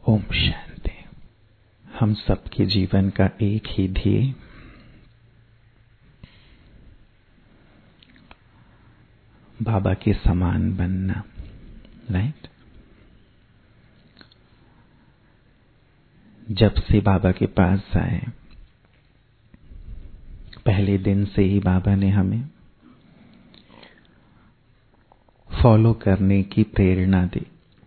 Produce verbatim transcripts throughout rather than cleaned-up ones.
ओम शांति। हम सबके जीवन का एक ही ध्येय बाबा के समान बनना, राइट। जब से बाबा के पास आए पहले दिन से ही बाबा ने हमें फॉलो करने की प्रेरणा दी,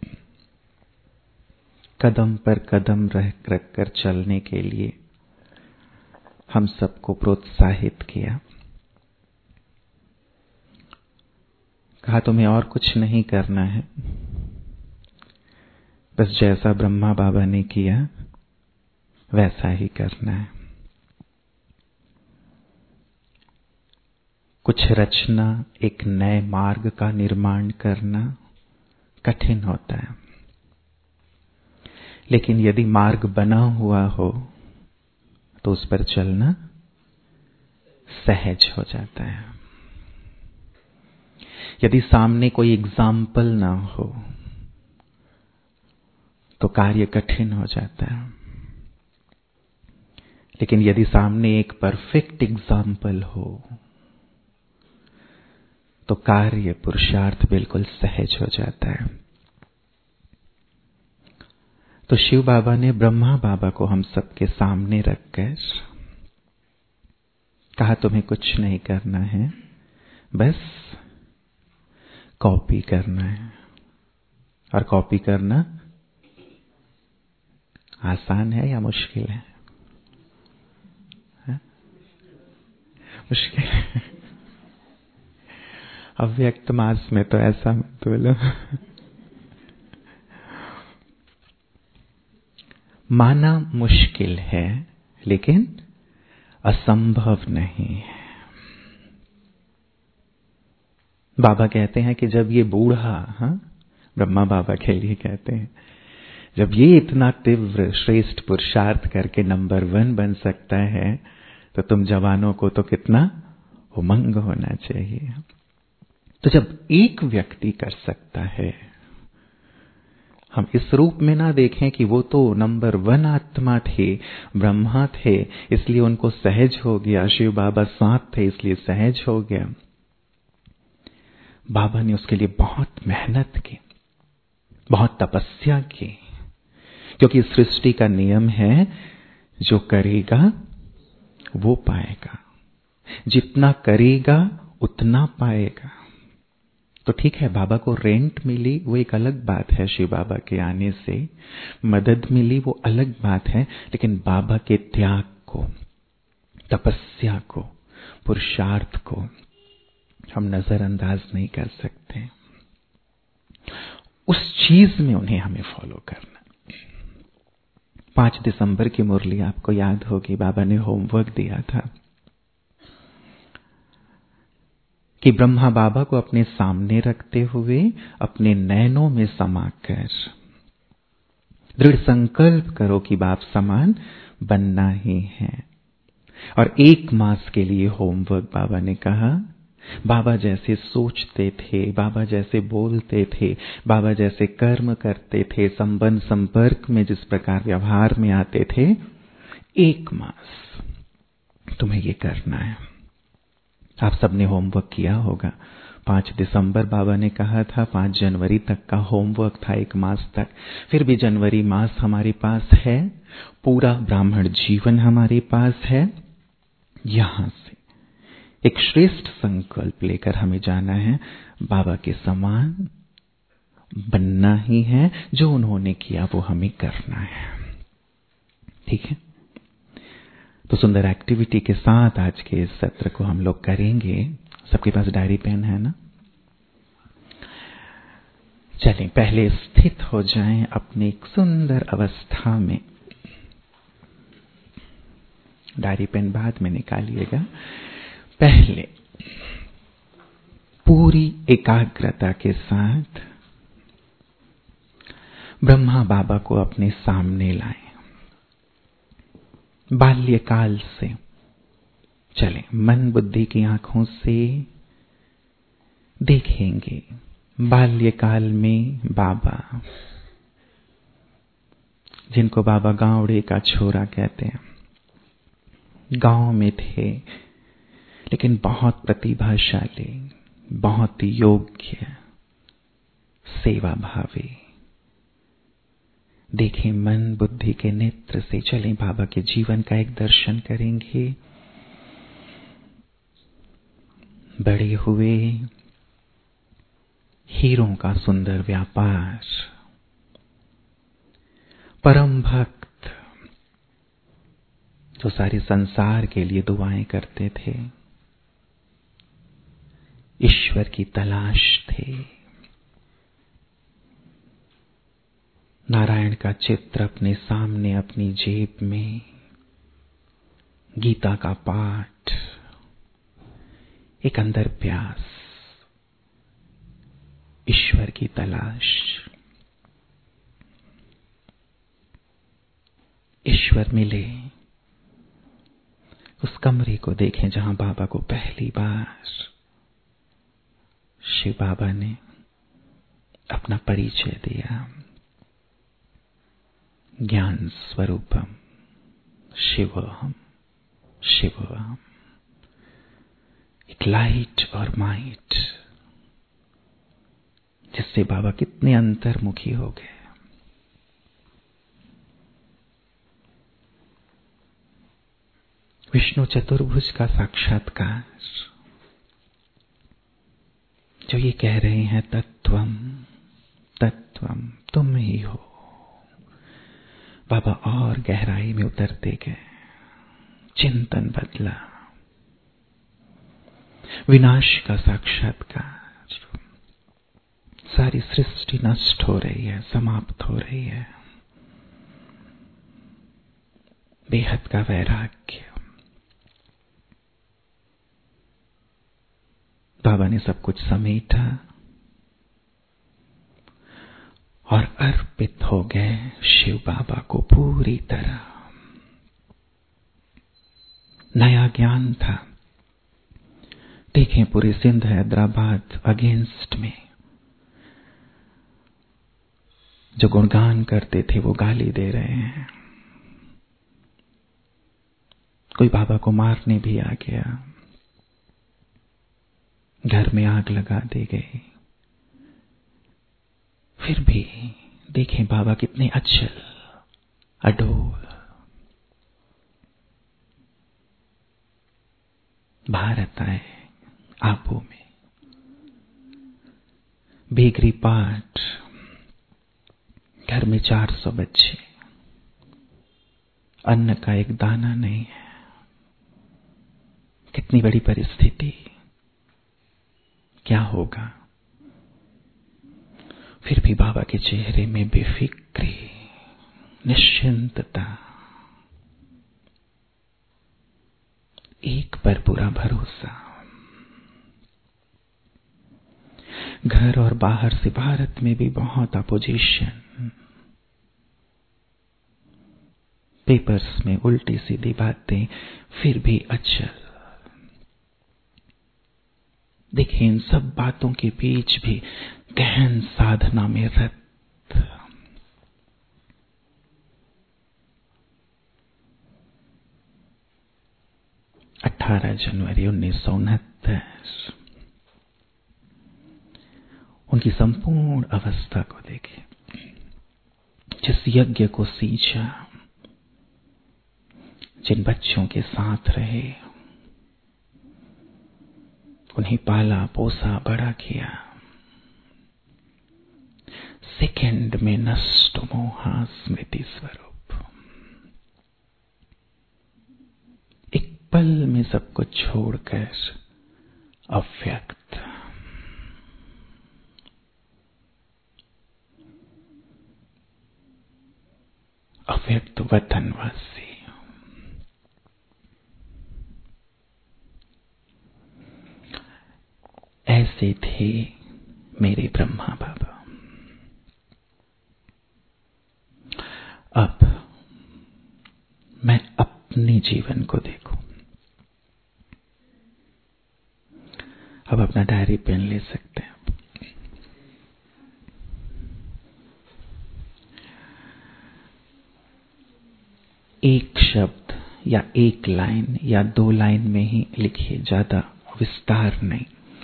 कदम पर कदम रख रख कर चलने के लिए हम सबको प्रोत्साहित किया। कहा तुम्हें और कुछ नहीं करना है, बस जैसा ब्रह्मा बाबा ने किया वैसा ही करना है। कुछ रचना, एक नए मार्ग का निर्माण करना कठिन होता है, लेकिन यदि मार्ग बना हुआ हो तो उस पर चलना सहज हो जाता है। यदि सामने कोई एग्जाम्पल ना हो तो कार्य कठिन हो जाता है, लेकिन यदि सामने एक परफेक्ट एग्जाम्पल हो तो कार्य पुरुषार्थ बिल्कुल सहज हो जाता है। तो शिव बाबा ने ब्रह्मा बाबा को हम सबके सामने रखकर कहा तुम्हें कुछ नहीं करना है, बस कॉपी करना है। और कॉपी करना आसान है या मुश्किल है? है? मुश्किल। अव्यक्त मास में तो ऐसा मत बोलो। माना मुश्किल है लेकिन असंभव नहीं है। बाबा कहते हैं कि जब ये बूढ़ा, हाँ ब्रह्मा बाबा के लिए कहते हैं, जब ये इतना तीव्र श्रेष्ठ पुरुषार्थ करके नंबर वन बन सकता है तो तुम जवानों को तो कितना उमंग होना चाहिए। तो जब एक व्यक्ति कर सकता है, हम इस रूप में ना देखें कि वो तो नंबर वन आत्मा थे, ब्रह्मा थे, इसलिए उनको सहज हो गया, शिव बाबा साथ थे इसलिए सहज हो गया। बाबा ने उसके लिए बहुत मेहनत की, बहुत तपस्या की, क्योंकि सृष्टि का नियम है जो करेगा वो पाएगा, जितना करेगा उतना पाएगा। तो ठीक है, बाबा को रेंट मिली वो एक अलग बात है, शिव बाबा के आने से मदद मिली वो अलग बात है, लेकिन बाबा के त्याग को, तपस्या को, पुरुषार्थ को हम नजरअंदाज नहीं कर सकते। उस चीज में उन्हें हमें फॉलो करना। पांच दिसंबर की मुरली आपको याद होगी, बाबा ने होमवर्क दिया था कि ब्रह्मा बाबा को अपने सामने रखते हुए अपने नैनों में समाकर दृढ़ संकल्प करो कि बाप समान बनना ही है। और एक मास के लिए होमवर्क बाबा ने कहा, बाबा जैसे सोचते थे, बाबा जैसे बोलते थे, बाबा जैसे कर्म करते थे, संबंध संपर्क में जिस प्रकार व्यवहार में आते थे, एक मास तुम्हें ये करना है। आप सबने होमवर्क किया होगा। पांच दिसंबर बाबा ने कहा था, पांच जनवरी तक का होमवर्क था, एक मास तक। फिर भी जनवरी मास हमारे पास है, पूरा ब्राह्मण जीवन हमारे पास है। यहां से एक श्रेष्ठ संकल्प लेकर हमें जाना है, बाबा के समान बनना ही है, जो उन्होंने किया वो हमें करना है। ठीक है, तो सुंदर एक्टिविटी के साथ आज के इस सत्र को हम लोग करेंगे। सबके पास डायरी पेन है ना? चलें, पहले स्थित हो जाएं अपनी एक सुंदर अवस्था में। डायरी पेन बाद में निकालिएगा। पहले पूरी एकाग्रता के साथ ब्रह्मा बाबा को अपने सामने लाएं। बाल्यकाल से चलें, मन बुद्धि की आंखों से देखेंगे बाल्यकाल में बाबा जिनको बाबा गावड़े का छोरा कहते हैं। गांव में थे लेकिन बहुत प्रतिभाशाली, बहुत योग्य, सेवा भावी। देखें, मन बुद्धि के नेत्र से चलें, बाबा के जीवन का एक दर्शन करेंगे। बड़े हुए, हीरों का सुंदर व्यापार, परम भक्त जो सारे संसार के लिए दुआएं करते थे, ईश्वर की तलाश थे। नारायण का चित्र अपने सामने, अपनी जेब में, गीता का पाठ, एक अंदर प्यास, ईश्वर की तलाश। ईश्वर मिले। उस कमरे को देखें जहां बाबा को पहली बार शिव बाबा ने अपना परिचय दिया। ज्ञान स्वरूपम शिवोहम शिवोहम, एक लाइट और माइट, जिससे बाबा कितने अंतर्मुखी हो गए। विष्णु चतुर्भुज का साक्षात्कार, जो ये कह रहे हैं तत्वम तत्वम, तुम ही हो। बाबा और गहराई में उतरते गए, चिंतन बदला, विनाश का साक्षात्कार। सारी सृष्टि नष्ट हो रही है, समाप्त हो रही है। बेहद का वैराग्य। बाबा ने सब कुछ समेटा और अर्पित हो गए शिव बाबा को पूरी तरह। नया ज्ञान था। देखें, पूरे सिंध हैदराबाद अगेंस्ट में जो गुणगान करते थे वो गाली दे रहे हैं। कोई बाबा को मारने भी आ गया, घर में आग लगा दी गई। फिर भी देखें बाबा कितने अचल, अडोल। भारत आए आपो में, बेगरी पाठ, घर में चार सौ बच्चे, अन्न का एक दाना नहीं है। कितनी बड़ी परिस्थिति, क्या होगा? फिर भी बाबा के चेहरे में बेफिक्री, निश्चिंतता, एक पर पूरा भरोसा। घर और बाहर से भारत में भी बहुत अपोजिशन, पेपर्स में उल्टी सीधी बातें, फिर भी अचल। देखिए, इन सब बातों के बीच भी गहन साधना में रत। अठारह जनवरी उन्नीस सौ उनहत्तर, उनकी संपूर्ण अवस्था को देखें। जिस यज्ञ को सींचा, जिन बच्चों के साथ रहे, उन्हें पाला पोसा बड़ा किया, सेकंड में नष्ट मोहा स्मृति स्वरूप, एक पल में सब कुछ छोड़कर अव्यक्त, अव्यक्त वतनवासी। ऐसे थे मेरे ब्रह्मा बाबा। अब मैं अपने जीवन को देखूं। अब अपना डायरी पेन ले सकते हैं। एक शब्द या एक लाइन या दो लाइन में ही लिखिए, ज्यादा विस्तार नहीं।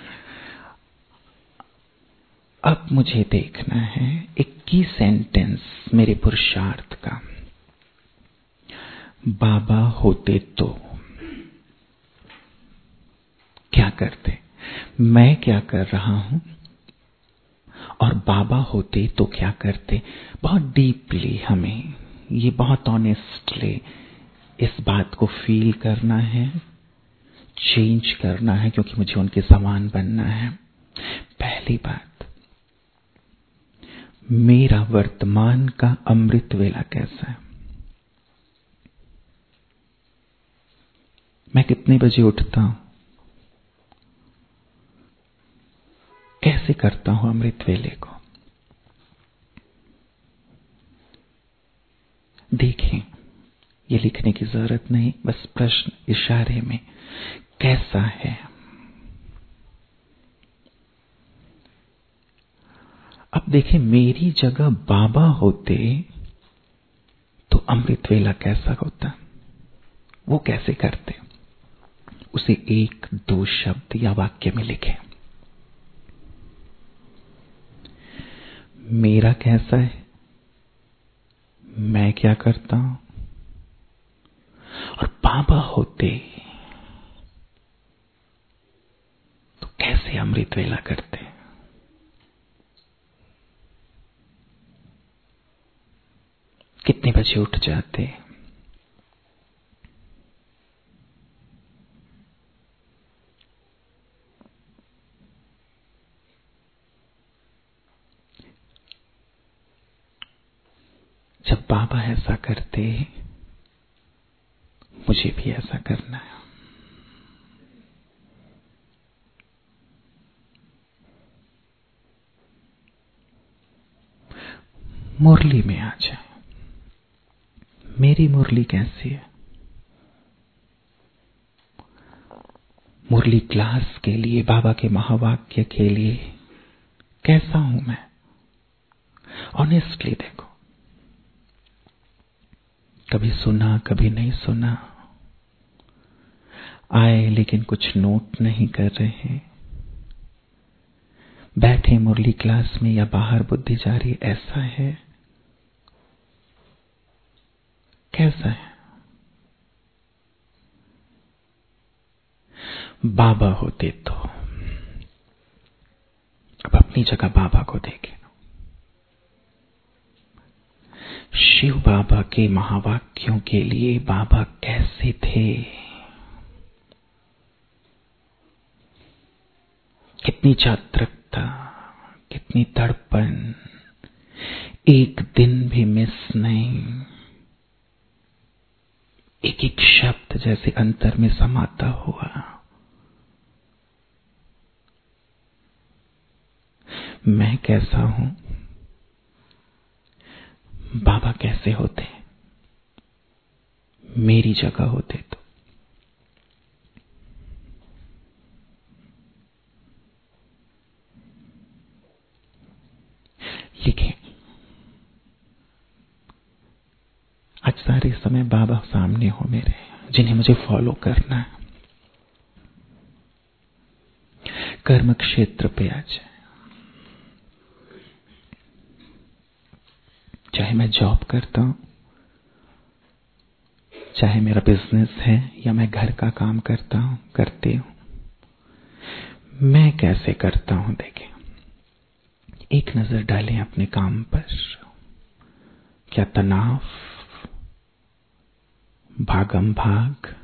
अब मुझे देखना है एक की सेंटेंस मेरे पुरुषार्थ का। बाबा होते तो क्या करते, मैं क्या कर रहा हूं, और बाबा होते तो क्या करते। बहुत डीपली हमें ये बहुत ऑनेस्टली इस बात को फील करना है, चेंज करना है, क्योंकि मुझे उनके समान बनना है। पहली बात, मेरा वर्तमान का अमृत वेला कैसा है। मैं कितने बजे उठता हूं, कैसे करता हूं अमृत वेले को। देखें, ये लिखने की जरूरत नहीं, बस प्रश्न इशारे में कैसा है। अब देखें, मेरी जगह बाबा होते तो अमृत वेला कैसा होता, वो कैसे करते, उसे एक दो शब्द या वाक्य में लिखें। मेरा कैसा है, मैं क्या करता हूं, और बाबा होते तो कैसे अमृत वेला करते। कितने बजे उठ जाते, जब बाबा ऐसा करते मुझे भी ऐसा करना है। मुरली में आ जाए, मेरी मुरली कैसी है। मुरली क्लास के लिए, बाबा के महावाक्य के लिए कैसा हूं मैं, ऑनेस्टली देखो। कभी सुना, कभी नहीं सुना, आए लेकिन कुछ नोट नहीं कर रहे, बैठे मुरली क्लास में या बाहर बुद्धि जा रही, ऐसा है कैसा है। बाबा होते तो, अब अपनी जगह बाबा को देखें। शिव बाबा के महावाक्यों के लिए बाबा कैसे थे, कितनी चातुर्यता, कितनी तड़पन, एक दिन भी मिस नहीं, एक एक शब्द जैसे अंतर में समाता हुआ। मैं कैसा हूं, बाबा कैसे होते, मेरी जगह होते तो। लिखें, आज सारे समय बाबा सामने हो मेरे, जिन्हें मुझे फॉलो करना है। कर्म क्षेत्र पे आ जाए, चाहे मैं जॉब करता हूं, चाहे मेरा बिजनेस है या मैं घर का काम करता हूं, करती हूं, मैं कैसे करता हूं। देखें, एक नजर डालें अपने काम पर। क्या तनाव, भागम भाग,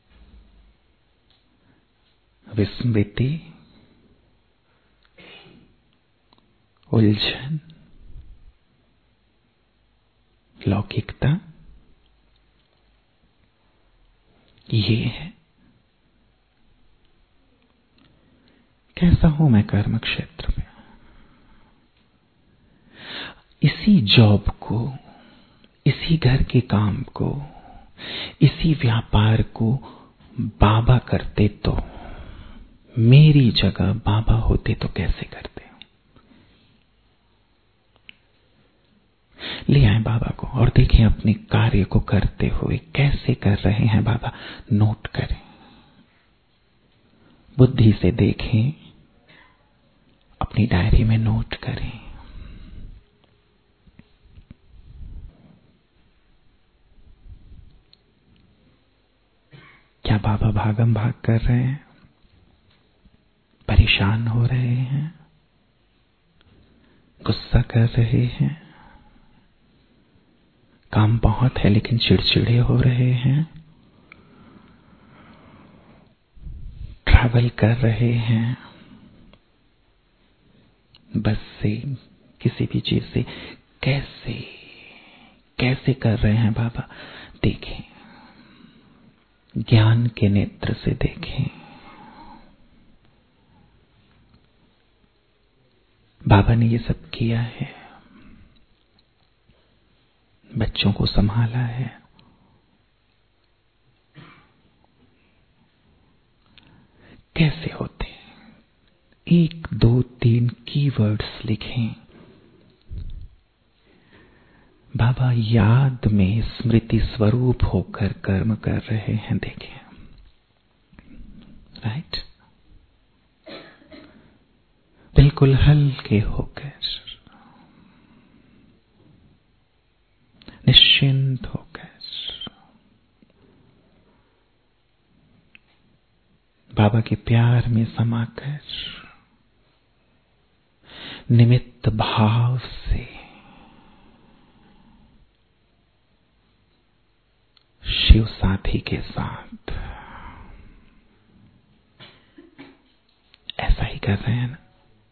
विस्मृति, उलझन, लौकिकता, ये है। कैसा हूं मैं कर्म क्षेत्र में। इसी जॉब को, इसी घर के काम को, इसी व्यापार को बाबा करते तो, मेरी जगह बाबा होते तो कैसे करते। ले आए बाबा को और देखें अपने कार्य को करते हुए कैसे कर रहे हैं बाबा, नोट करें, बुद्धि से देखें, अपनी डायरी में नोट करें। क्या बाबा भागम भाग कर रहे हैं, परेशान हो रहे हैं, गुस्सा कर रहे हैं, काम बहुत है लेकिन चिड़चिड़े हो रहे हैं, ट्रैवल कर रहे हैं, बस से, किसी भी चीज से, कैसे कैसे कर रहे हैं बाबा, देखें, ज्ञान के नेत्र से देखें। बाबा ने ये सब किया है, बच्चों को संभाला है, कैसे होते हैं, एक दो तीन कीवर्ड्स लिखें। बाबा याद में स्मृति स्वरूप होकर कर्म कर रहे हैं, देखें, राइट, बिल्कुल हल्के होकर, निश्चिंत होकर, बाबा के प्यार में समाकर, निमित्त भाव से शिव साथी के साथ ऐसा ही कर रहे हैं ना।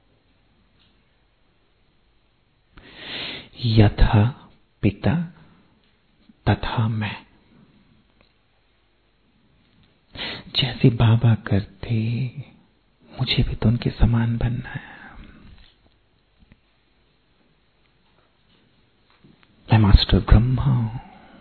यथा पिता तथा मैं, जैसे बाबा करते मुझे भी तो उनके समान बनना है। मैं मास्टर ब्रह्मा हूं,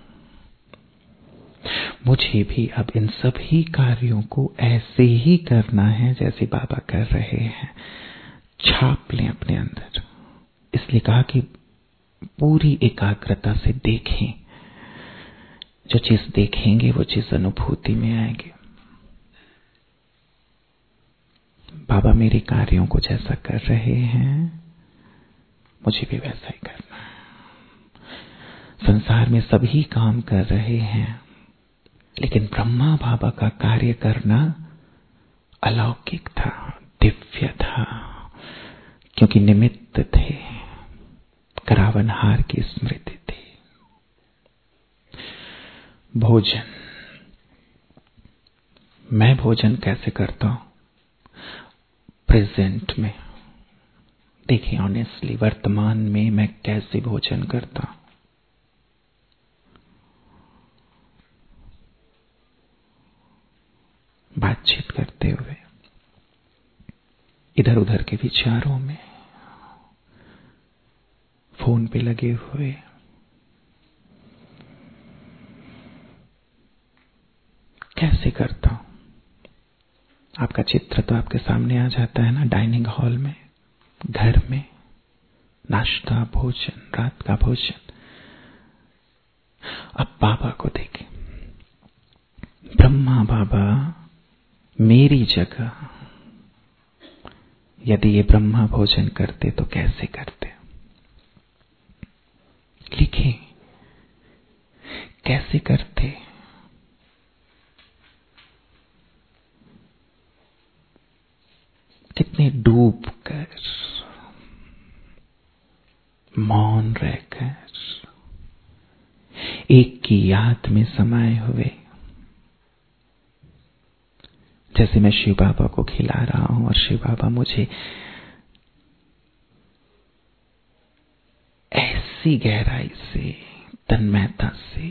मुझे भी अब इन सभी कार्यों को ऐसे ही करना है जैसे बाबा कर रहे हैं। छाप लें अपने अंदर। इसलिए कहा कि पूरी एकाग्रता से देखें, जो चीज देखेंगे वो चीज अनुभूति में आएगी। बाबा मेरे कार्यों को जैसा कर रहे हैं मुझे भी वैसा ही करना है। संसार में सभी काम कर रहे हैं लेकिन ब्रह्मा बाबा का कार्य करना अलौकिक था, दिव्य था, क्योंकि निमित्त थे, करावनहार की स्मृति थी। भोजन, मैं भोजन कैसे करता हूं? प्रेजेंट में देखिए, ऑनेस्टली वर्तमान में मैं कैसे भोजन करता हूं। बातचीत करते हुए, इधर उधर के विचारों में, फोन पे लगे हुए, कैसे करता हूं? आपका चित्र तो आपके सामने आ जाता है ना, डाइनिंग हॉल में, घर में, नाश्ता, भोजन, रात का भोजन। अब बाबा को देखें, ब्रह्मा बाबा मेरी जगह यदि ये ब्रह्मा भोजन करते तो कैसे करते? लिखें, कैसे करते? कितने डूब कर, मौन रहकर, एक की याद में समाये हुए, जैसे मैं शिव बाबा को खिला रहा हूं और शिव बाबा मुझे ऐसी गहराई से, तन्मयता से,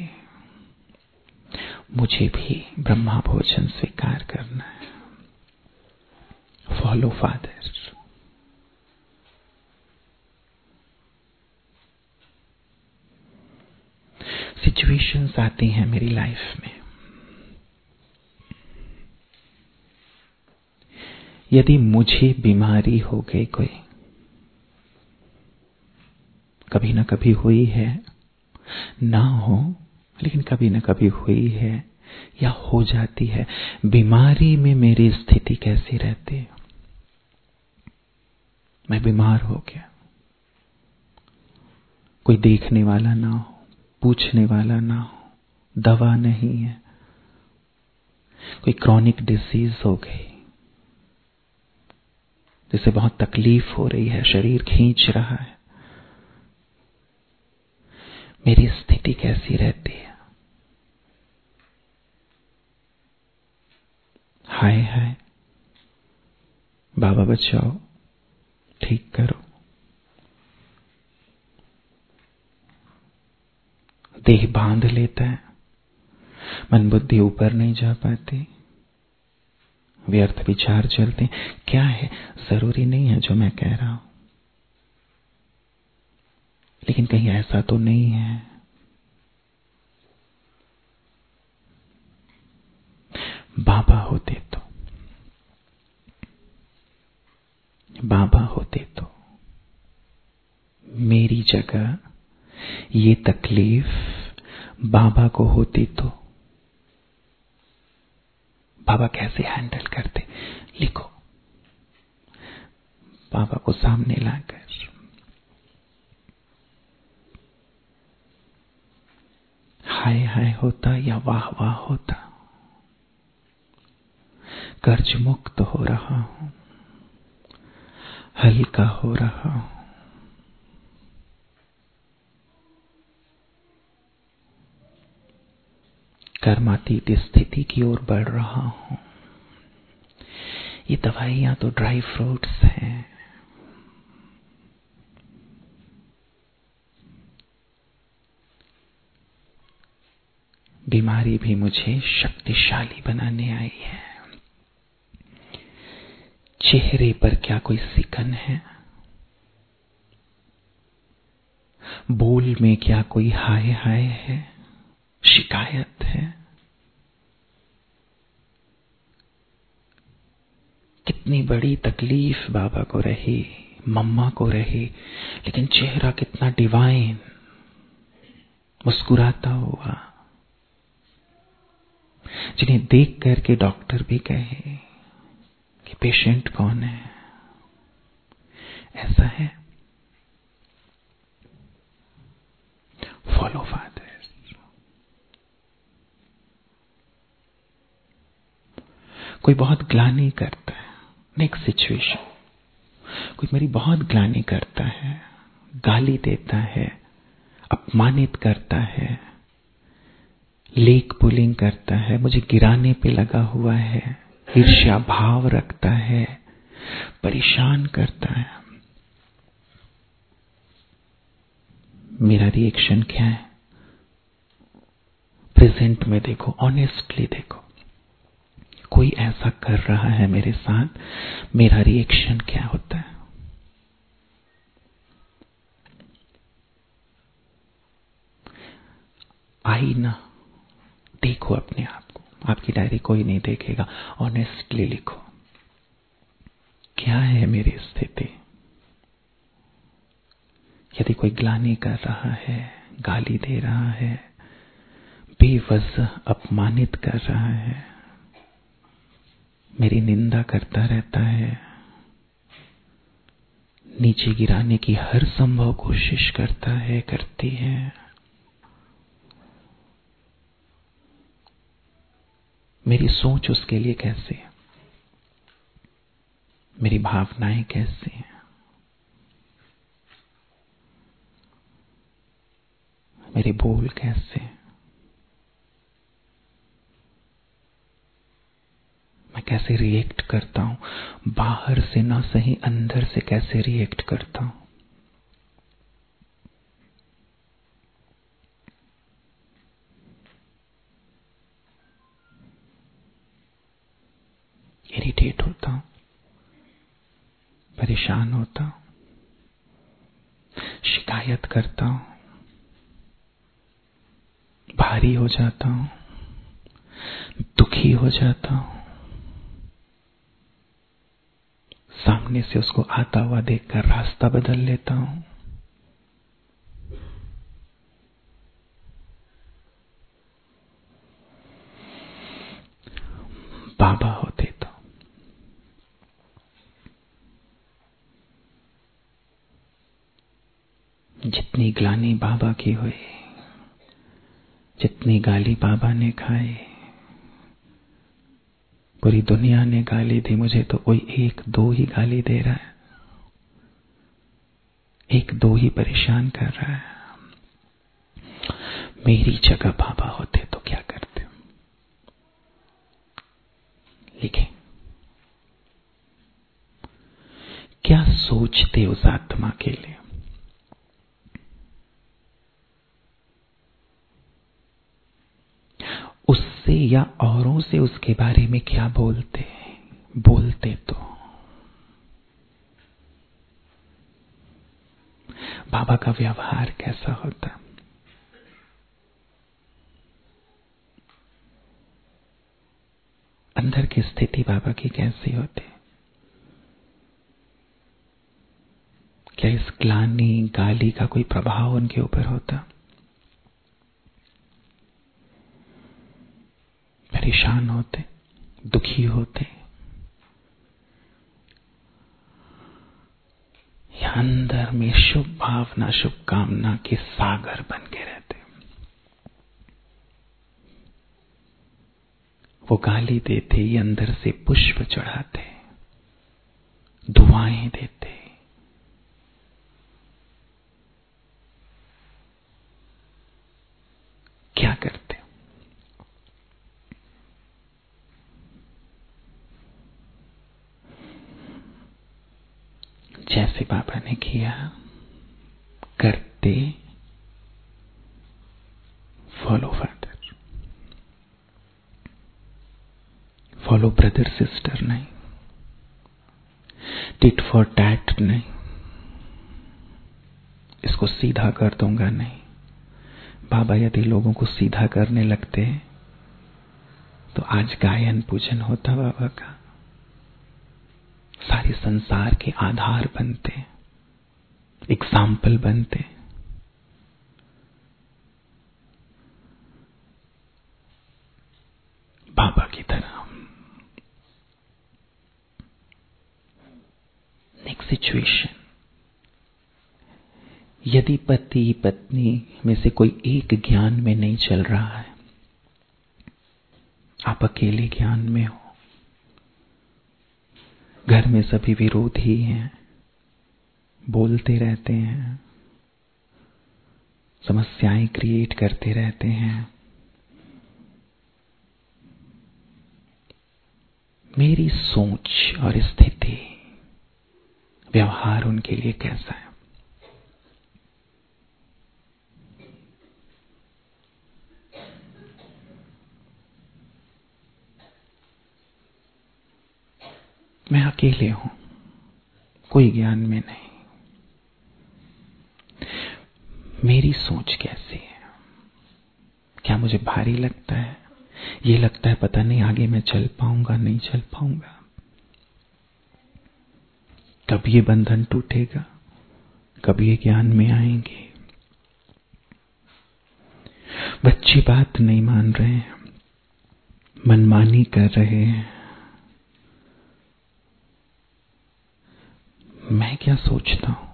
मुझे भी ब्रह्मा भोजन स्वीकार करना है। Follow father. सिचुएशंस आती हैं मेरी लाइफ में, यदि मुझे बीमारी हो गई, कोई कभी ना कभी हुई है, ना हो लेकिन कभी ना कभी हुई है या हो जाती है। बीमारी में मेरी स्थिति कैसी रहती है? मैं बीमार हो गया, कोई देखने वाला ना हो, पूछने वाला ना हो, दवा नहीं है, कोई क्रॉनिक डिसीज हो गई जिससे बहुत तकलीफ हो रही है, शरीर खींच रहा है, मेरी स्थिति कैसी रहती है? हाय हाय, बाबा बचाओ, ठीक करो। देह बांध लेता है, मन बुद्धि ऊपर नहीं जा पाती, व्यर्थ विचार चलते। क्या है? जरूरी नहीं है जो मैं कह रहा हूं, लेकिन कहीं ऐसा तो नहीं है बाबा होते तो, बाबा होते तो मेरी जगह ये तकलीफ बाबा को होती तो बाबा कैसे हैंडल करते? लिखो, बाबा को सामने लाकर हाय हाय होता या वाह वाह होता, कर्ज मुक्त हो रहा हूं, हल्का हो रहा हूं, कर्मातीत स्थिति की ओर बढ़ रहा हूं। ये दवाइयां तो ड्राई फ्रूट्स हैं, बीमारी भी मुझे शक्तिशाली बनाने आई है। चेहरे पर क्या कोई सिकन है? बोल में क्या कोई हाय हाय है, शिकायत है? कितनी बड़ी तकलीफ बाबा को रही, मम्मा को रही, लेकिन चेहरा कितना डिवाइन, मुस्कुराता हुआ, जिन्हें देख करके डॉक्टर भी कहे कि पेशेंट कौन है। ऐसा है। Follow father. कोई बहुत ग्लानि करता है, नेक्स्ट सिचुएशन, कोई मेरी बहुत ग्लानि करता है, गाली देता है, अपमानित करता है, लेक पुलिंग करता है, मुझे गिराने पे लगा हुआ है, ईर्ष्या भाव रखता है, परेशान करता है। मेरा रिएक्शन क्या है? प्रेजेंट में देखो, ऑनेस्टली देखो, कोई ऐसा कर रहा है मेरे साथ, मेरा रिएक्शन क्या होता है? आईना देखो अपने आप को, आपकी डायरी कोई नहीं देखेगा, ऑनेस्टली लिखो, क्या है मेरी स्थिति? यदि कोई ग्लानि कर रहा है, गाली दे रहा है, बेवजह अपमानित कर रहा है, मेरी निंदा करता रहता है, नीचे गिराने की हर संभव कोशिश करता है, करती है, मेरी सोच उसके लिए कैसी है? मेरी भावनाएं कैसी हैं? मेरे बोल कैसे? मैं कैसे रिएक्ट करता हूं? बाहर से ना सही, अंदर से कैसे रिएक्ट करता हूं? इरिटेट होता हूं, परेशान होता हूं, शिकायत करता हूं, भारी हो जाता हूं, दुखी हो जाता हूं, सामने से उसको आता हुआ देखकर रास्ता बदल लेता हूं, बाबा होते तो। जितनी ग्लानि बाबा की हुई, जितनी गाली बाबा ने खाए, पूरी दुनिया ने गाली दी, मुझे तो कोई एक दो ही गाली दे रहा है, एक दो ही परेशान कर रहा है। मेरी जगह बाबा होते तो क्या करते? लिखें, क्या सोचते उस आत्मा के लिए? उससे या औरों से उसके बारे में क्या बोलते? बोलते तो बाबा का व्यवहार कैसा होता? अंदर की स्थिति बाबा की कैसी होती? क्या इस ग्लानि गाली का कोई प्रभाव उनके ऊपर होता? परेशान होते, दुखी होते, या अंदर में शुभ भावना शुभकामना के सागर बन के रहते? वो गाली देते ही अंदर से पुष्प चढ़ाते, दुआएं देते, क्या करते? जैसे बाबा ने किया करते, follow father, follow brother sister नहीं, टिट फॉर टैट नहीं, इसको सीधा कर दूंगा नहीं। बाबा यदि लोगों को सीधा करने लगते तो आज गायन पूजन होता बाबा का, सारे संसार के आधार बनते, एग्जाम्पल बनते। बाबा की तरह। नेक्स्ट सिचुएशन, यदि पति पत्नी में से कोई एक ज्ञान में नहीं चल रहा है, आप अकेले ज्ञान में हो, घर में सभी विरोधी हैं, बोलते रहते हैं, समस्याएं क्रिएट करते रहते हैं, मेरी सोच और स्थिति, व्यवहार उनके लिए कैसा है? मैं अकेले हूं, कोई ज्ञान में नहीं, मेरी सोच कैसी है? क्या मुझे भारी लगता है? ये लगता है पता नहीं आगे मैं चल पाऊंगा नहीं चल पाऊंगा, कब ये बंधन टूटेगा, कब ये ज्ञान में आएंगे। बच्चे बात नहीं मान रहे हैं, मनमानी कर रहे हैं, मैं क्या सोचता हूं?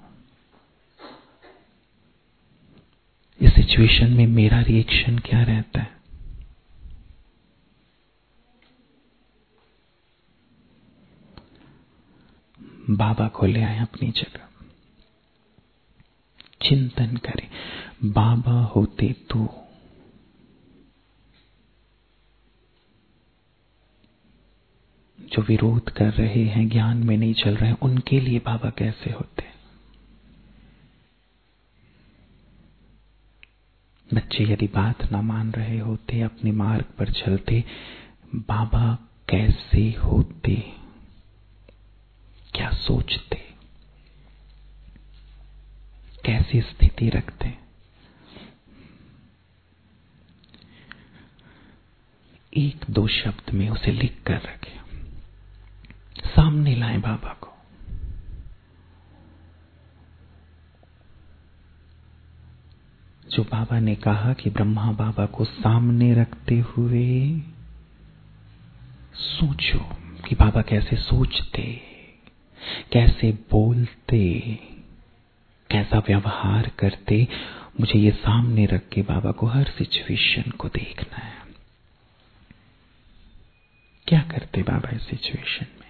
इस सिचुएशन में मेरा रिएक्शन क्या रहता है? बाबा को ले आए अपनी जगह, चिंतन करें, बाबा होते तो जो विरोध कर रहे हैं, ज्ञान में नहीं चल रहे हैं, उनके लिए बाबा कैसे होते? बच्चे यदि बात ना मान रहे होते, अपने मार्ग पर चलते, बाबा कैसे होते? क्या सोचते? कैसी स्थिति रखते? एक दो शब्द में उसे लिख कर रखें, सामने लाएं बाबा को। जो बाबा ने कहा कि ब्रह्मा बाबा को सामने रखते हुए सोचो कि बाबा कैसे सोचते, कैसे बोलते, कैसा व्यवहार करते। मुझे ये सामने रख के बाबा को हर सिचुएशन को देखना है। क्या करते बाबा इस सिचुएशन में?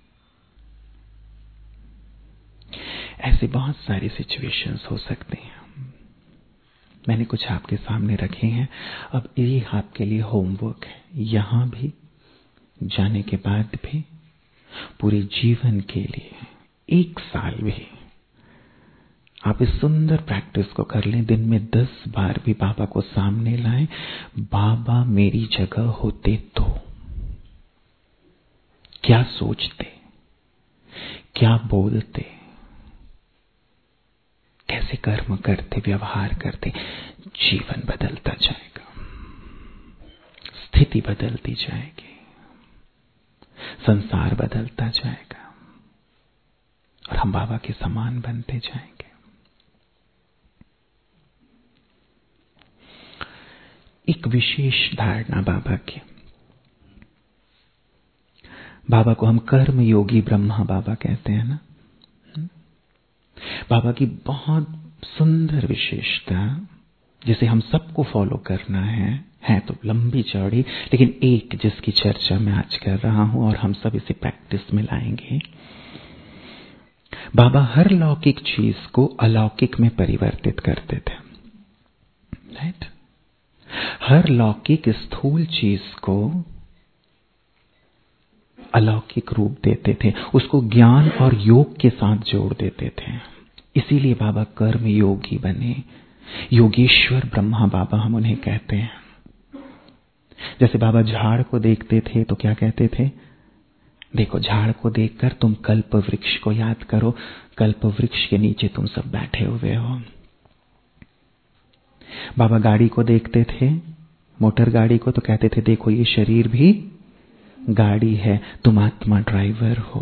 ऐसे बहुत सारी सिचुएशंस हो सकते हैं। मैंने कुछ आपके सामने रखे हैं। अब ये आपके लिए होमवर्क है, यहां भी, जाने के बाद भी, पूरे जीवन के लिए, एक साल भी आप इस सुंदर प्रैक्टिस को कर लें। दिन में दस बार भी बाबा को सामने लाएं। बाबा मेरी जगह होते तो क्या सोचते, क्या बोलते, कैसे कर्म करते, व्यवहार करते। जीवन बदलता जाएगा, स्थिति बदलती जाएगी, संसार बदलता जाएगा और हम बाबा के समान बनते जाएंगे। एक विशेष धारणा बाबा की, बाबा को हम कर्म योगी ब्रह्मा बाबा कहते हैं ना। बाबा की बहुत सुंदर विशेषता, जिसे हम सबको फॉलो करना है, है तो लंबी चौड़ी, लेकिन एक जिसकी चर्चा मैं आज कर रहा हूं और हम सब इसे प्रैक्टिस में लाएंगे। बाबा हर लौकिक चीज को अलौकिक में परिवर्तित करते थे, राइट? हर लौकिक स्थूल चीज को अलौकिक रूप देते थे, उसको ज्ञान और योग के साथ जोड़ देते थे। इसीलिए बाबा कर्म योगी बने, योगेश्वर ब्रह्मा बाबा हम उन्हें कहते हैं। जैसे बाबा झाड़ को देखते थे तो क्या कहते थे? देखो, झाड़ को देखकर तुम कल्प वृक्ष को याद करो, कल्प वृक्ष के नीचे तुम सब बैठे हुए हो। बाबा गाड़ी को देखते थे, मोटर गाड़ी को, तो कहते थे देखो ये शरीर भी गाड़ी है, तुम आत्मा ड्राइवर हो।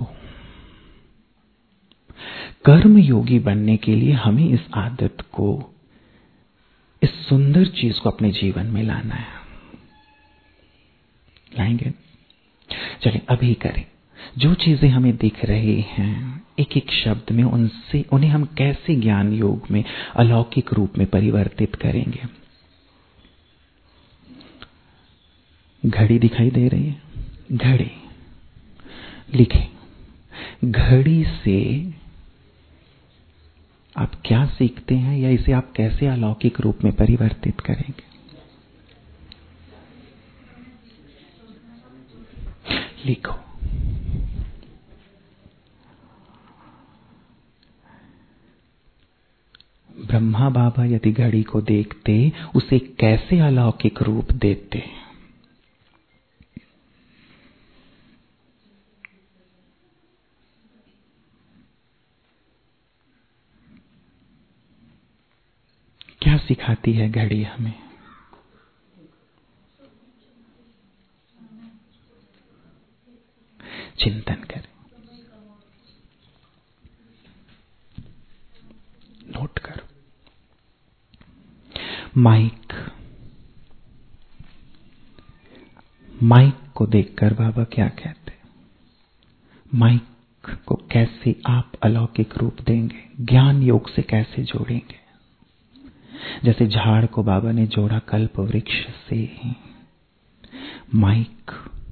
कर्म योगी बनने के लिए हमें इस आदत को, इस सुंदर चीज को अपने जीवन में लाना है। लाएंगे? चलिए अभी करें। जो चीजें हमें दिख रही हैं एक एक शब्द में, उनसे उन्हें हम कैसे ज्ञान योग में अलौकिक रूप में परिवर्तित करेंगे। घड़ी दिखाई दे रही है, घड़ी लिखे। घड़ी से आप क्या सीखते हैं, या इसे आप कैसे अलौकिक रूप में परिवर्तित करेंगे? लिखो। ब्रह्मा बाबा यदि घड़ी को देखते, उसे कैसे अलौकिक रूप देते? क्या सिखाती है घड़ी हमें? चिंतन करें, नोट करो। माइक, माइक को देखकर बाबा क्या कहते? माइक को कैसे आप अलौकिक रूप देंगे, ज्ञान योग से कैसे जोड़ेंगे? जैसे झाड़ को बाबा ने जोड़ा कल्प वृक्ष से, माइक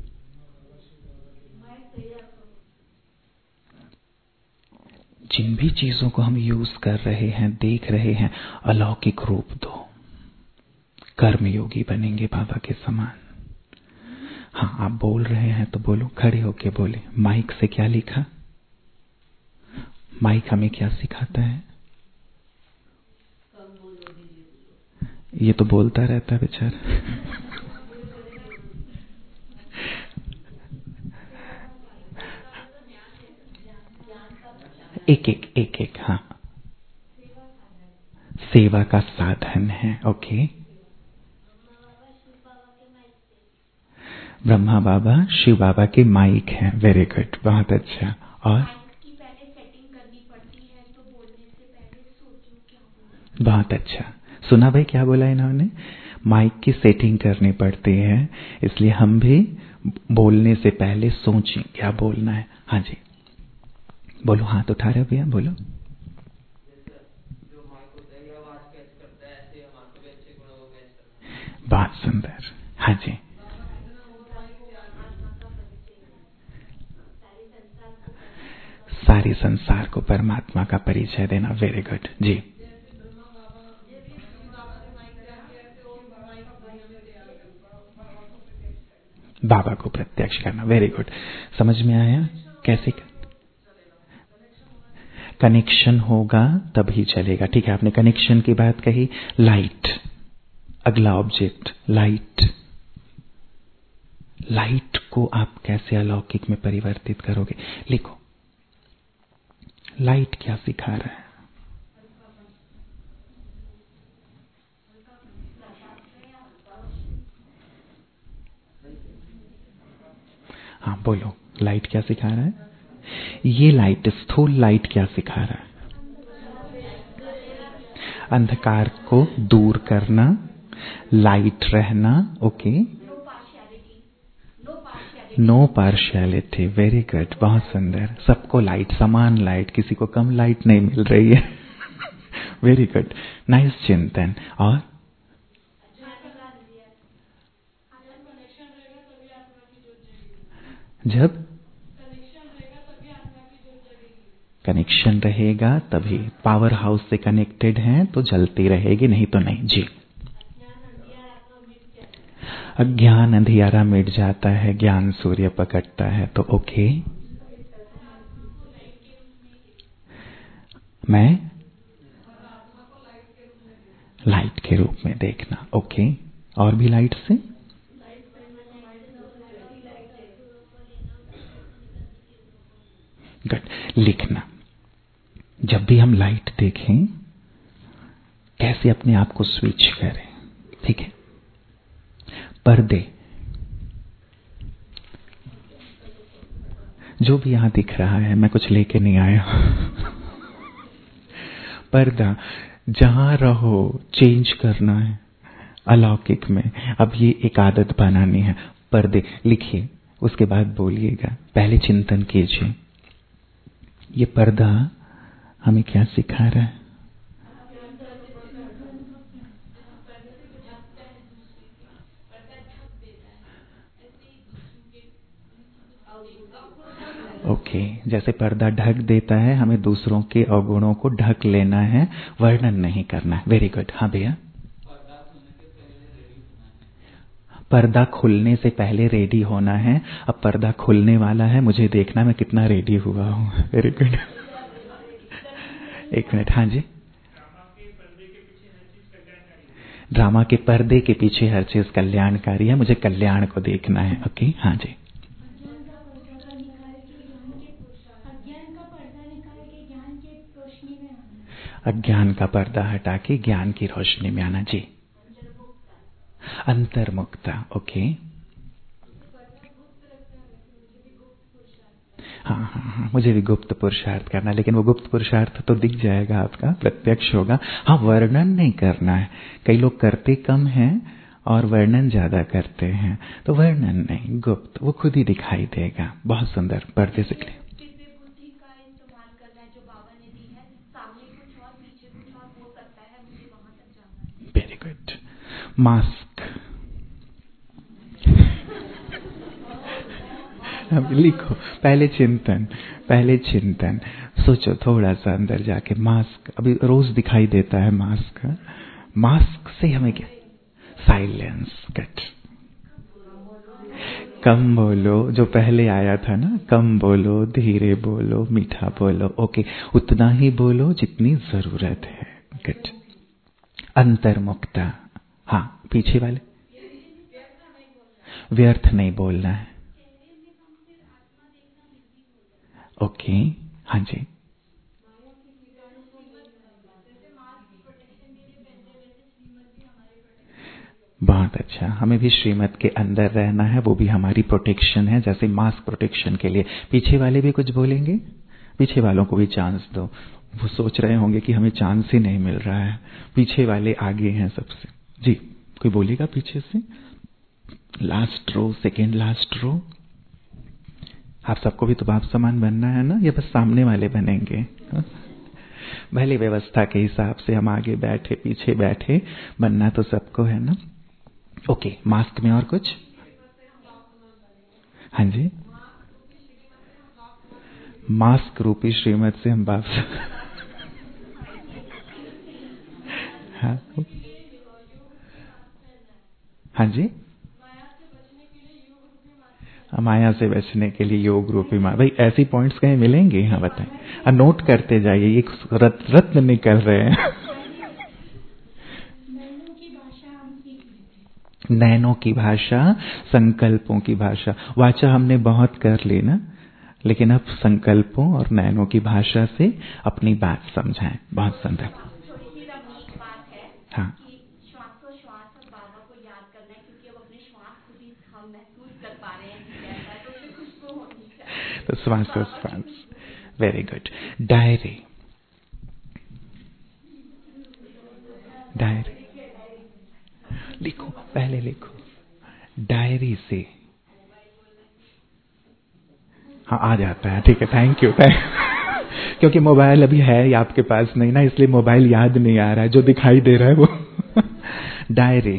जिन भी चीजों को हम यूज कर रहे हैं, देख रहे हैं, अलौकिक रूप दो। कर्मयोगी बनेंगे बाबा के समान। हाँ, आप बोल रहे हैं तो बोलो, खड़े होके बोले। माइक से क्या लिखा? माइक हमें क्या सिखाता है? ये तो बोलता रहता है बेचारा। एक एक एक एक हाँ, सेवा का साधन है। ओके, ब्रह्मा बाबा शिव बाबा के माइक हैं। वेरी गुड, बहुत अच्छा। और बहुत अच्छा सुना भाई, क्या बोला इन्होंने? माइक की सेटिंग करनी पड़ती है, इसलिए हम भी बोलने से पहले सोचें क्या बोलना है। हाँ जी बोलो, हाथ उठा रहे हो भैया, बोलो। बहुत सुंदर। हाँ जी, सारे संसार को परमात्मा का परिचय देना। वेरी गुड जी। बाबा को प्रत्यक्ष करना। वेरी गुड, समझ में आया कैसे कनेक्शन होगा तभी चलेगा। ठीक है, आपने कनेक्शन की बात कही। लाइट, अगला ऑब्जेक्ट लाइट। लाइट को आप कैसे अलौकिक में परिवर्तित करोगे? लिखो, लाइट क्या सिखा रहा है? हाँ बोलो, लाइट क्या सिखा रहा है? ये लाइट, स्थूल लाइट क्या सिखा रहा है? अंधकार को दूर करना, लाइट रहना। Okay, no partiality. Very good, बहुत सुंदर। सबको लाइट, समान लाइट, किसी को कम लाइट नहीं मिल रही है। वेरी गुड, नाइस चिंतन। और जब कनेक्शन रहेगा तभी, पावर हाउस से कनेक्टेड हैं तो जलती रहेगी, नहीं तो नहीं। जी, अज्ञान अंधियारा मिट जाता है, ज्ञान सूर्य पकड़ता है। तो ओके, मैं लाइट के रूप में देखना। ओके, और भी लाइट से गुड, लिखना। जब भी हम लाइट देखें कैसे अपने आप को स्विच करें। ठीक है, पर्दे जो भी यहां दिख रहा है, मैं कुछ लेके नहीं आया। पर्दा, जहां रहो चेंज करना है अलौकिक में। अब ये एक आदत बनानी है। पर्दे लिखिए, उसके बाद बोलिएगा। पहले चिंतन कीजिए, ये पर्दा हमें क्या सिखा रहा है? ओके okay, जैसे पर्दा ढक देता है, हमें दूसरों के अवगुणों को ढक लेना है, वर्णन नहीं करना है। Very good. हाँ भैया, पर्दा खुलने से पहले रेडी होना है। अब पर्दा खुलने वाला है, मुझे देखना मैं कितना रेडी हुआ हूँ। Very good. एक मिनट। हाँ जी, ड्रामा के पर्दे के पीछे हर चीज कल्याणकारी है, मुझे कल्याण को देखना है। ओके okay, हाँ जी, अज्ञान का पर्दा हटा के ज्ञान की रोशनी में आना। जी, अंतर्मुक्ता। ओके, हाँ हाँ हाँ, मुझे भी गुप्त पुरुषार्थ करना, लेकिन वो गुप्त पुरुषार्थ तो दिख जाएगा आपका, प्रत्यक्ष होगा। हाँ, वर्णन नहीं करना है। कई लोग करते कम हैं और वर्णन ज्यादा करते हैं, तो वर्णन नहीं, गुप्त, वो खुद ही दिखाई देगा। बहुत सुंदर, पर्दे से ले। Very good. मास्क, अब लिखो, पहले चिंतन, पहले चिंतन। सोचो थोड़ा सा अंदर जाके। मास्क अभी रोज दिखाई देता है। मास्क, मास्क से हमें क्या? साइलेंस। कट, कम बोलो, जो पहले आया था ना, कम बोलो, धीरे बोलो, मीठा बोलो। ओके, उतना ही बोलो जितनी जरूरत है। कट, अंतर्मुक्ता। हाँ, पीछे वाले, व्यर्थ नहीं बोलना है। ओके, हाँ जी, बहुत अच्छा। हमें भी श्रीमत के अंदर रहना है, वो भी हमारी प्रोटेक्शन है, जैसे मास्क प्रोटेक्शन के लिए। पीछे वाले भी कुछ बोलेंगे? पीछे वालों को भी चांस दो। वो सोच रहे होंगे कि हमें चांस ही नहीं मिल रहा है। पीछे वाले आगे हैं सबसे। जी, कोई बोलेगा पीछे से? Last row, second last row. आप सबको भी तो बाप समान बनना है ना, या बस सामने वाले बनेंगे? भले व्यवस्था के हिसाब से हम आगे बैठे पीछे बैठे, बनना तो सबको है ना। ओके, मास्क में और कुछ? हाँ जी, मास्क रूपी श्रीमत से हम बाप हाँ हाँ जी, माया से बचने के लिए योग रूपी माँ। भाई ऐसी पॉइंट्स कहीं मिलेंगे? हाँ बताएं, और नोट करते जाइए, ये रत, रत्न निकल रहे हैं। नैनों की भाषा, संकल्पों की भाषा। वाचा हमने बहुत कर ली ना, लेकिन अब संकल्पों और नैनों की भाषा से अपनी बात समझाएं। बहुत सुंदर। हाँ, तो श्वासोश्वास, वेरी गुड। डायरी, डायरी लिखो, पहले लिखो। डायरी से हाँ आ जाता है, ठीक है, थैंक यू थैंक क्योंकि मोबाइल अभी है ही आपके पास नहीं ना, इसलिए मोबाइल याद नहीं आ रहा है, जो दिखाई दे रहा है वो। डायरी,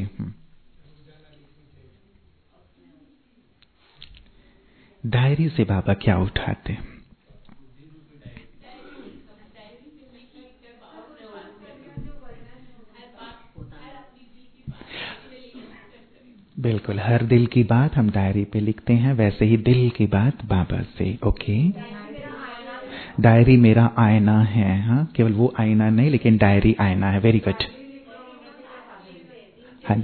डायरी से बाबा क्या उठाते? बिल्कुल, हर दिल की बात हम डायरी पे लिखते हैं, वैसे ही दिल की बात बाबा से। ओके, डायरी मेरा आईना है। हाँ, केवल वो आईना नहीं, लेकिन डायरी आईना है। Very good. हाँ,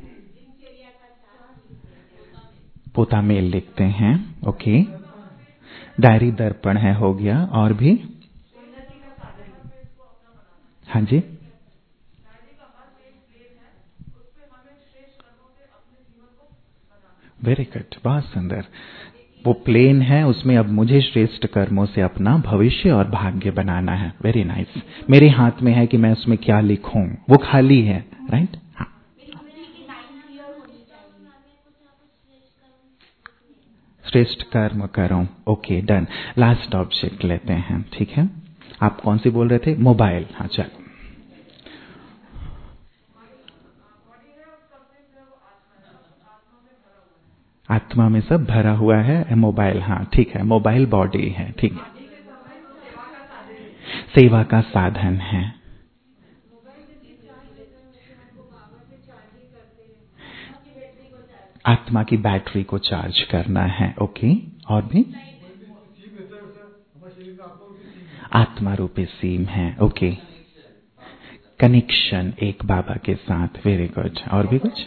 पोता मेल लिखते हैं। ओके, डायरी दर्पण है, हो गया। और भी? हाँ जी, वेरी गुड, बहुत सुंदर। वो प्लेन है, उसमें अब मुझे श्रेष्ठ कर्मों से अपना भविष्य और भाग्य बनाना है। Very nice. मेरे हाथ में है कि मैं उसमें क्या लिखूं, वो खाली है, राइट? हाँ, श्रेष्ठ कर्म करो। Okay, done. लास्ट ऑब्जेक्ट लेते हैं, ठीक है? आप कौन सी बोल रहे थे? मोबाइल। हाँ, चल। आत्मा में सब भरा हुआ है, मोबाइल। हाँ ठीक है, मोबाइल बॉडी है, ठीक है, सेवा का साधन है। आत्मा की बैटरी को चार्ज करना है। ओके, और भी? आत्मा रूपी सीम है। ओके, कनेक्शन एक बाबा के साथ। Very good. और भी कुछ?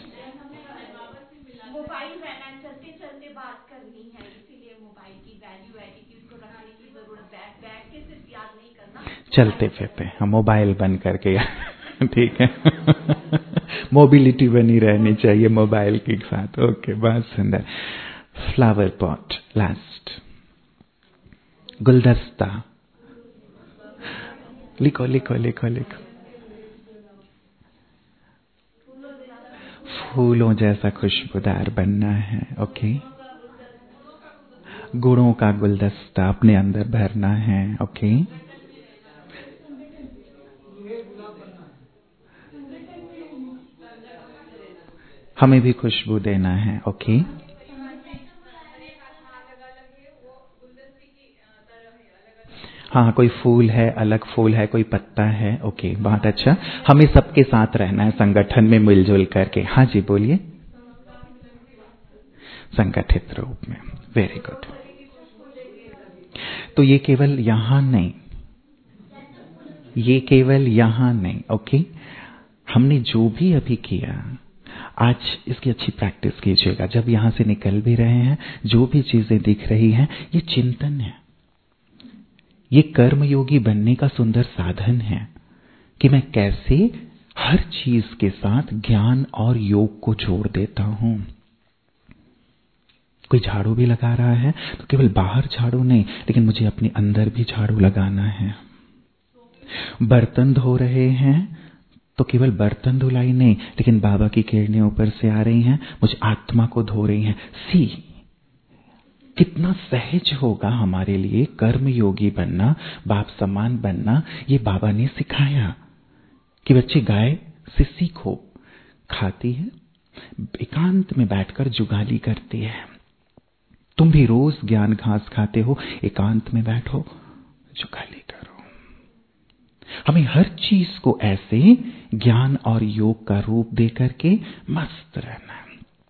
चलते फिरते हम मोबाइल बंद करके ठीक है। मोबिलिटी बनी रहनी चाहिए मोबाइल के साथ। ओके, बहुत सुंदर। Flower pot, last. गुलदस्ता, लिखो लिखो लिखो लिखो। फूलों जैसा खुशबूदार बनना है। ओके, गुणों का गुलदस्ता अपने अंदर भरना है। ओके, हमें भी खुशबू देना है। ओके, हाँ, कोई फूल है, अलग फूल है, कोई पत्ता है। ओके, बहुत अच्छा। हमें सबके साथ रहना है, संगठन में मिलजुल करके। हाँ जी, बोलिए। संगठित रूप में। Very good. तो ये केवल यहाँ नहीं, ये केवल यहाँ नहीं। ओके, हमने जो भी अभी किया, आज इसकी अच्छी प्रैक्टिस कीजिएगा। जब यहाँ से निकल भी रहे हैं, जो भी चीजें दिख रही हैं, ये चिंतन है, ये कर्मयोगी बनने का सुंदर साधन है कि मैं कैसे हर चीज के साथ ज्ञान और योग को जोड़ देता हूं। कोई झाड़ू भी लगा रहा है तो केवल बाहर झाड़ू नहीं, लेकिन मुझे अपने अंदर भी झाड़ू लगाना है। बर्तन धो रहे हैं तो केवल बर्तन धुलाई नहीं, लेकिन बाबा की किरणें ऊपर से आ रही हैं, मुझ आत्मा को धो रही हैं। सी कितना सहज होगा हमारे लिए कर्म योगी बनना, बाप समान बनना। ये बाबा ने सिखाया कि बच्चे गाय से सीखो, खाती है, एकांत में बैठकर जुगाली करती है। तुम भी रोज ज्ञान घास खाते हो, एकांत में बैठो, जुगाली करो। हमें हर चीज को ऐसे ज्ञान और योग का रूप दे करके मस्त रहना है।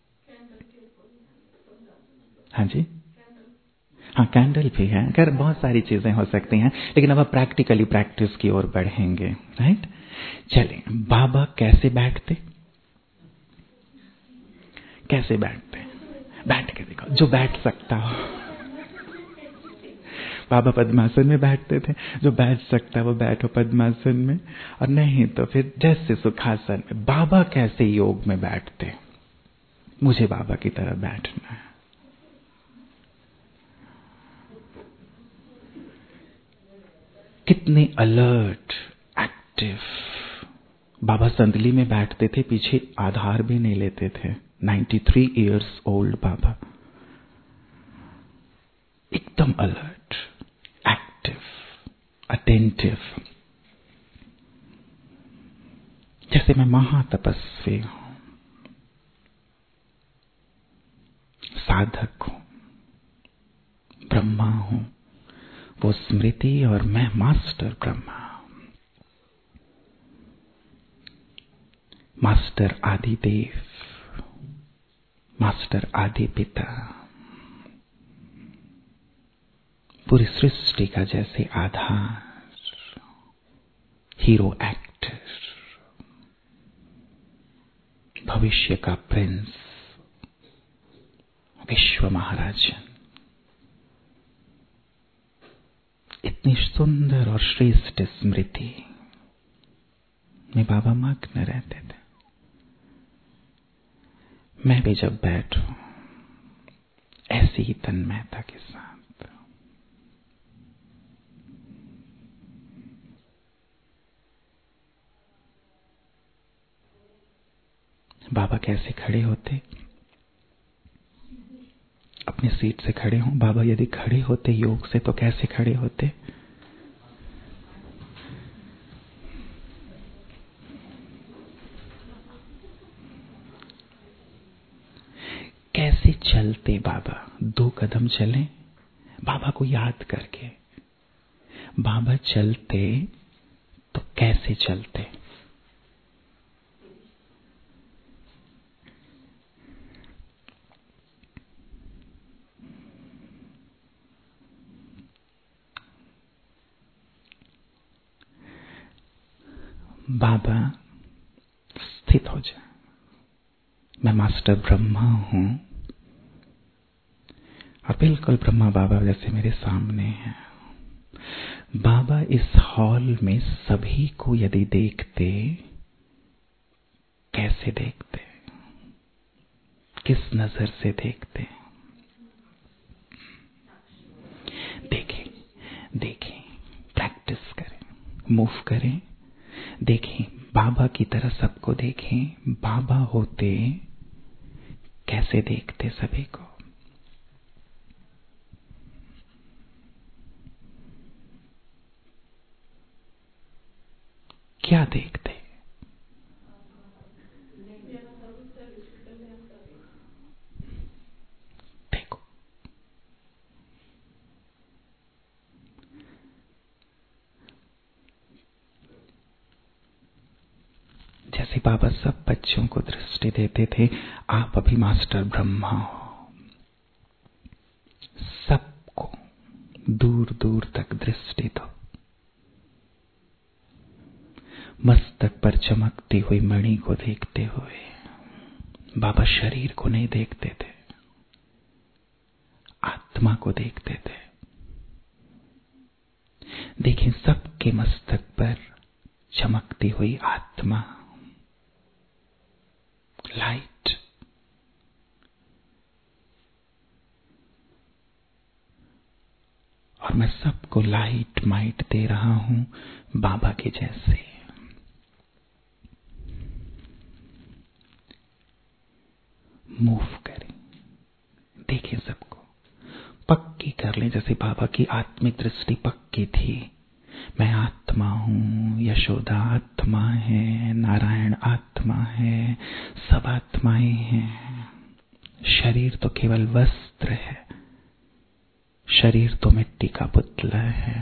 हाँ जी, हाँ कैंडल भी है, अगर बहुत सारी चीजें हो सकती हैं, लेकिन अब प्रैक्टिकली प्रैक्टिस की ओर बढ़ेंगे। राइट, चलें। बाबा कैसे बैठते, कैसे बैठते? बैठ के देखो, जो बैठ सकता हो। बाबा पद्मासन में बैठते थे, जो बैठ सकता है वो बैठो पद्मासन में, और नहीं तो फिर जैसे सुखासन में। बाबा कैसे योग में बैठते? मुझे बाबा की तरह बैठना है। कितने अलर्ट, एक्टिव। बाबा संदली में बैठते थे, पीछे आधार भी नहीं लेते थे। तिरानवे इयर्स ओल्ड बाबा, एकदम अलर्ट, एक्टिव, अटेंटिव। जैसे मैं महातपस्वी हूं, साधक हूं, ब्रह्मा हूं, वो स्मृति और मैं मास्टर ब्रह्मा, मास्टर आदि देव, मास्टर आदि पिता, पूरी सृष्टि का जैसे आधार, हीरो एक्टर, भविष्य का प्रिंस, विश्व महाराजन। इतनी सुंदर और श्रेष्ठ स्मृति में बाबा मग्न रहते थे। मैं भी जब बैठूं ऐसी ही तन्मयता के साथ, बाबा कैसे खड़े होते? अपनी सीट से खड़े हों। बाबा यदि खड़े होते योग से तो कैसे खड़े होते? कैसे चलते बाबा? दो कदम चले बाबा को याद करके। बाबा चलते तो कैसे चलते? बाबा स्थित हो जाए, मैं मास्टर ब्रह्मा हूं, और बिल्कुल ब्रह्मा बाबा जैसे मेरे सामने हैं। बाबा इस हॉल में सभी को यदि देखते, कैसे देखते? किस नजर से देखते? देखें, देखें, प्रैक्टिस करें, मूव करें, देखें, बाबा की तरह सबको देखें। बाबा होते कैसे देखते सभी को? क्या देखते? देखो, जैसे बाबा सब बच्चों को दृष्टि देते थे, आप अभी मास्टर ब्रह्मा हो, सबको दूर दूर तक दृष्टि दो। मस्तक पर चमकती हुई मणि को देखते हुए। बाबा शरीर को नहीं देखते थे, आत्मा को देखते थे। देखें, सबके मस्तक पर चमकती हुई आत्मा, लाइट। और मैं सबको लाइट माइट दे रहा हूं बाबा के जैसे। मूव करें, देखें सबको, पक्की कर लें जैसे बाबा की आत्मिक दृष्टि पक्की थी। मैं आत्मा हूं, यशोदा आत्मा है, नारायण आत्मा है, सब आत्माएं हैं। शरीर तो केवल वस्त्र है, शरीर तो मिट्टी का पुतला है।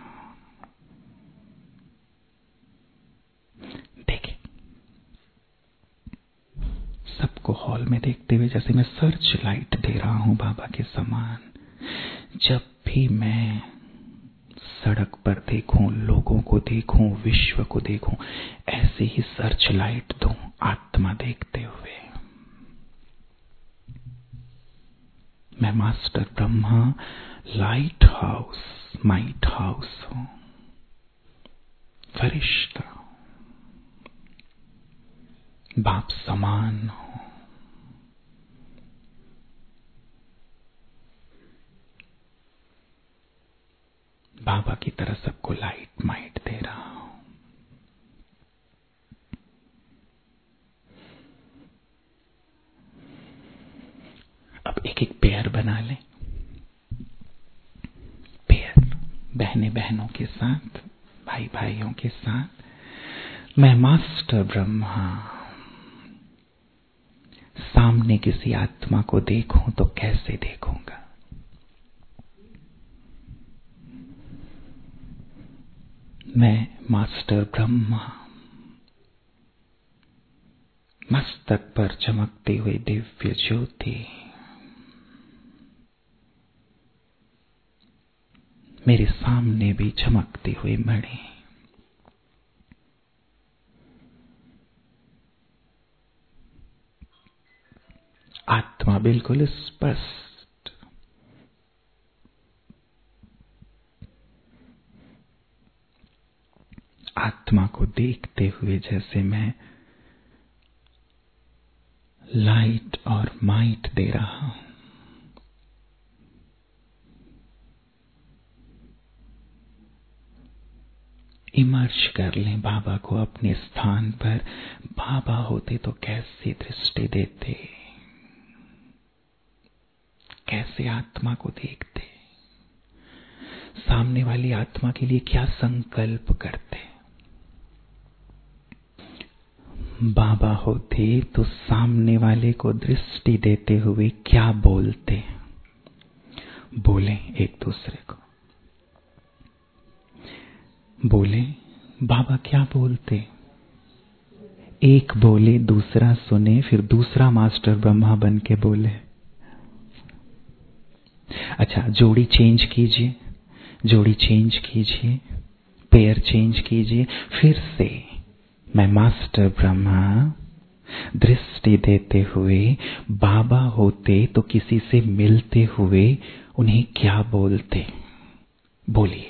देखिए सबको हॉल में देखते हुए जैसे मैं सर्च लाइट दे रहा हूं बाबा के समान। जब भी मैं सड़क पर देखूं, लोगों को देखूं, विश्व को देखूं, ऐसे ही सर्च लाइट दूं आत्मा देखते हुए। मैं master Brahma light house, might house हूं, फरिश्ता, बाप समान हूं। बाबा की तरह सबको लाइट माइट दे रहा हूं। अब एक एक पेयर बना लें, पेयर, बहने बहनों के साथ, भाई भाइयों के साथ। मैं मास्टर ब्रह्मा सामने किसी आत्मा को देखूं तो कैसे देखूंगा? मैं मास्टर ब्रह्मा मस्तक पर चमकती हुई दिव्य ज्योति, मेरे सामने भी चमकती हुई मणि। आत्मा बिल्कुल स्पष्ट, आत्मा को देखते हुए जैसे मैं लाइट और माइट दे रहा हूं। इमर्ज कर लें बाबा को अपने स्थान पर। बाबा होते तो कैसी दृष्टि देते, कैसे आत्मा को देखते, सामने वाली आत्मा के लिए क्या संकल्प करते। बाबा होते तो सामने वाले को दृष्टि देते हुए क्या बोलते? बोले एक दूसरे को, बोले बाबा क्या बोलते? एक बोले, दूसरा सुने, फिर दूसरा मास्टर ब्रह्मा बन के बोले। अच्छा, जोड़ी चेंज कीजिए, जोड़ी चेंज कीजिए, पेयर चेंज कीजिए। फिर से मैं मास्टर ब्रह्मा दृष्टि देते हुए बाबा होते तो किसी से मिलते हुए उन्हें क्या बोलते? बोलिए।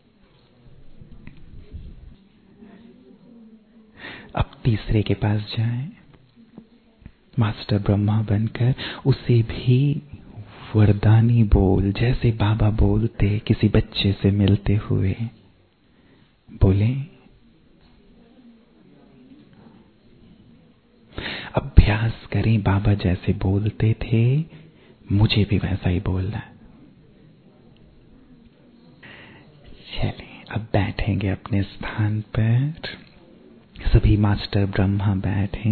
अब तीसरे के पास जाएं, मास्टर ब्रह्मा बनकर उसे भी वरदानी बोल, जैसे बाबा बोलते किसी बच्चे से मिलते हुए। बोले, अभ्यास करें, बाबा जैसे बोलते थे मुझे भी वैसा ही बोलना है। चलिए अब बैठेंगे अपने स्थान पर। सभी मास्टर ब्रह्मा बैठे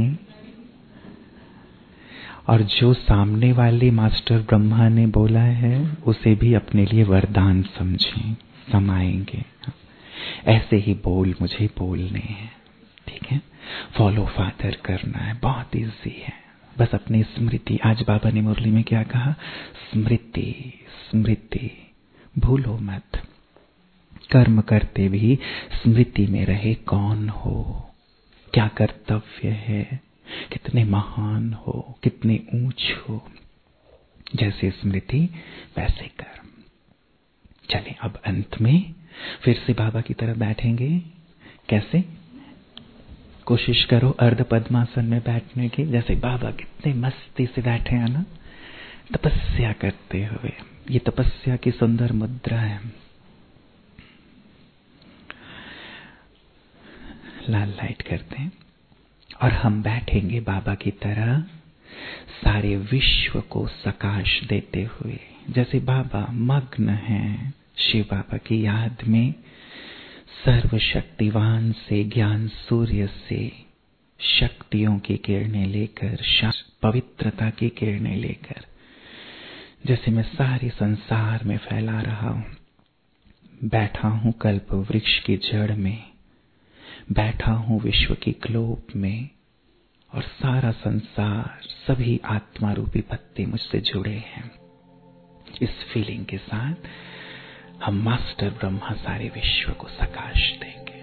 और जो सामने वाले मास्टर ब्रह्मा ने बोला है उसे भी अपने लिए वरदान समझें, समाएंगे। ऐसे ही बोल मुझे बोलने हैं, ठीक है? फॉलो फादर करना है, बहुत इजी है। बस अपनी स्मृति, आज बाबा ने मुरली में क्या कहा? स्मृति स्मृति भूलो मत। कर्म करते भी स्मृति में रहे, कौन हो, क्या कर्तव्य है, कितने महान हो, कितने ऊंच हो। जैसे स्मृति वैसे कर्म। चलें अब अंत में फिर से बाबा की तरह बैठेंगे। कैसे? कोशिश करो अर्ध पद्मासन में बैठने की, जैसे बाबा कितने मस्ती से बैठे हैं ना, तपस्या करते हुए। ये तपस्या की सुंदर मुद्रा है। लाल लाइट करते हैं और हम बैठेंगे बाबा की तरह सारे विश्व को सकाश देते हुए, जैसे बाबा मग्न हैं शिव बाबा की याद में, सर्वशक्तिवान से ज्ञान सूर्य से शक्तियों की किरणें लेकर, पवित्रता की किरणें लेकर, जैसे मैं सारे संसार में फैला रहा हूं। बैठा हूं कल्प वृक्ष की जड़ में, बैठा हूं विश्व की ग्लोब में, और सारा संसार, सभी आत्मा रूपी पत्ते मुझसे जुड़े हैं। इस फीलिंग के साथ हम मास्टर ब्रह्मा सारे विश्व को सकाश देंगे।